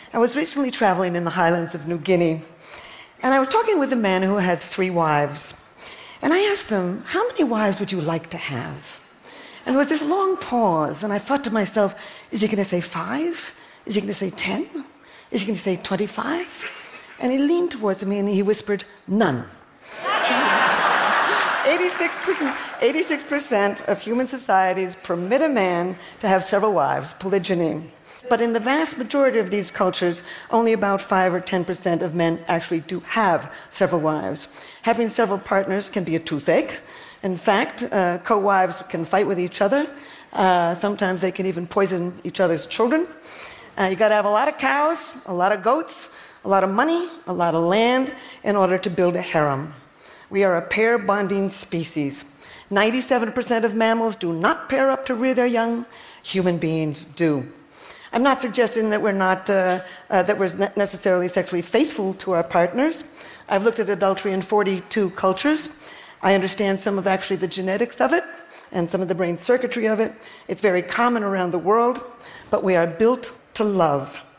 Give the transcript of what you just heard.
I was recently traveling in the highlands of New Guinea, and I was talking with a man who had 3 wives. And I asked him, how many wives would you like to have? And there was this long pause, and I thought to myself, is he going to say 5? Is he going to say 10? Is he going to say 25? And he leaned towards me and he whispered, none. 86% of human societies permit a man to have several wives, polygyny. But in the vast majority of these cultures, only about 5 or 10% of men actually do have several wives. Having several partners can be a toothache. In fact, co-wives can fight with each other. Sometimes they can even poison each other's children. You got to have a lot of cows, a lot of goats, a lot of money, a lot of land in order to build a harem. We are a pair-bonding species. 97% of mammals do not pair up to rear their young. Human beings do. I'm not suggesting that we're necessarily sexually faithful to our partners. I've looked at adultery in 42 cultures. I understand some of actually the genetics of it and some of the brain circuitry of it. It's very common around the world, but we are built to love.